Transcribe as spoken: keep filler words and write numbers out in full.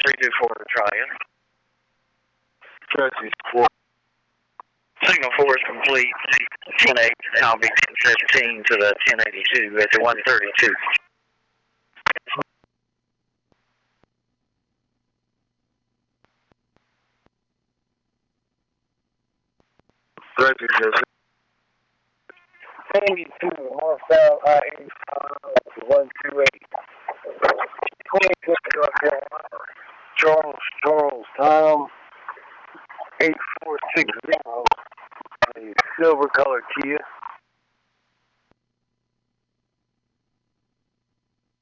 three two four to try in. Judges four. Signal four is complete. ten eight, I'll be ten fifteen to the ten eighty-two at the one thirty-two. Roger, Judge. eighty-two, northbound I eighty-five, one two eight. twenty-six, North Carolina. Charles, Charles, Tom, eight four six zero. A silver colored Kia.